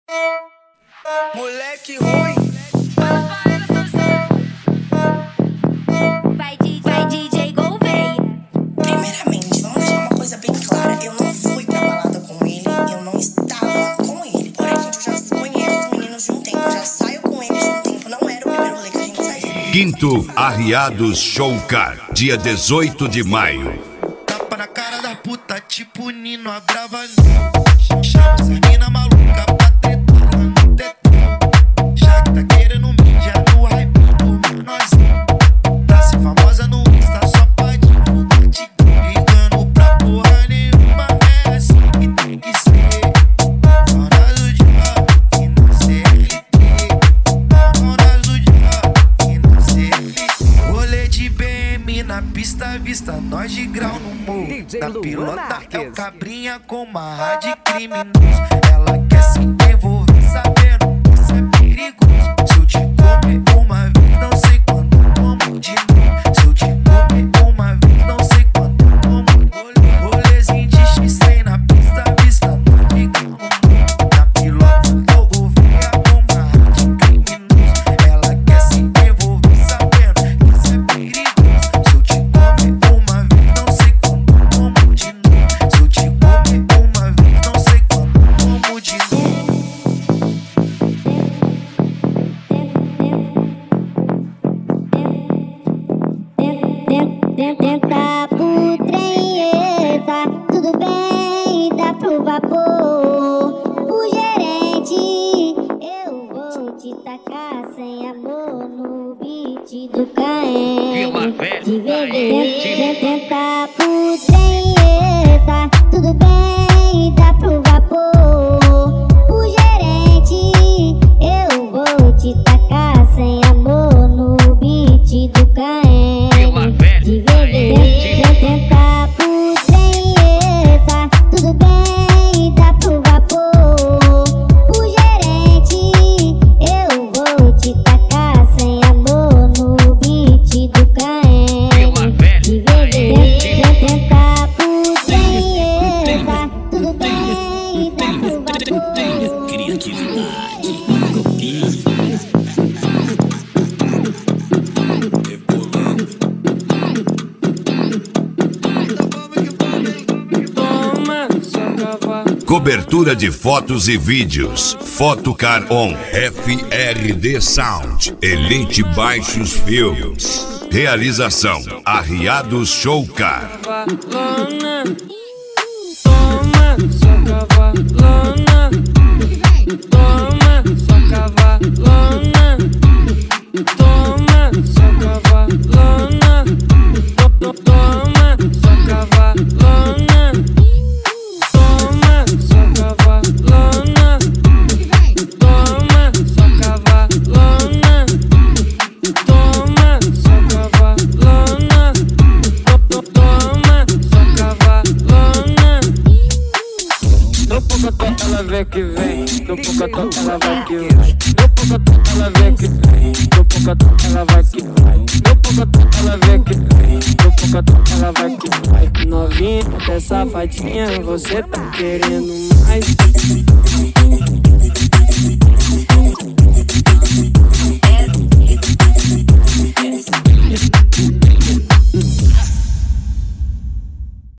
Moleque ruim. Vai DJ Gouveia. Primeiramente, vamos deixar uma coisa bem clara. Eu não fui pra balada com ele, eu não estava com ele. Porém, gente, eu já conheço os meninos de um tempo, eu já saio com eles de um tempo. Não era o primeiro rolê que a gente saiu. Quinto Arriados Showcar, dia 18 de maio. Tapa na cara da puta, tipo Nino Abravanel. Chama essa mina maluca pra tretar no tetão. Já que tá querendo mídia no hype por nós. Pra ser famosa no Insta só pode divulgar. Te ligando pra porra nenhuma. É assim que tem que ser. Dona do dia e na CLT. Dona do dia e na CLT. Rolê de BM na pista, vista nós de grau no morro. Na pilota é o cabrinha com marra de criminoso. Ela quer se envolver sabendo que isso é perigoso. Se eu te comer uma vez, não sei quando como de novo. Se eu te comer uma vez, não sei quando como. Rolezinho de X-Stay na pista, vista nós de grau no morro. Na pilota é o governo com marra de criminoso. Ela quer se envolver sabendo que isso é perigoso. Se eu te comer uma vez, não sei quando como de novo. Se eu te comer uma vez, não sei quando como de novo. Tenta pro trem, tá tudo bem, dá pro vapor. O gerente, eu vou te tacar sem amor no beat do KM. Tenta pro trem, tá tudo bem, dá pro vapor. O gerente, eu vou te tacar sem amor no beat do KM. Tenta pro trem, tá tudo bem, dá pro vapor. O gerente, eu vou te tacar sem amor no beat do KM. Tenta pro trem, tá tudo bem, dá pro vapor. Criatividade. Cobertura de fotos e vídeos. Fotocar On, FRD Sound, Elite Baixos Filmes. Realização Arriados Showcar. Toma, só cavalona. Toma, só cavalona. Toma, só cavalona. Toma, só cavalona. Toma, só cavalona. Toma, só cavalona. Toma, só cavalona. Toma, só cavalona. No pocotó ela vem que vem. No pocotó ela vai que vai. No pocotó ela vem que vem. No pocotó ela vai que vai. No pocotó ela vem que vem. No pocotó ela vai que vai. Novinha, até safadinha, você tá querendo mais.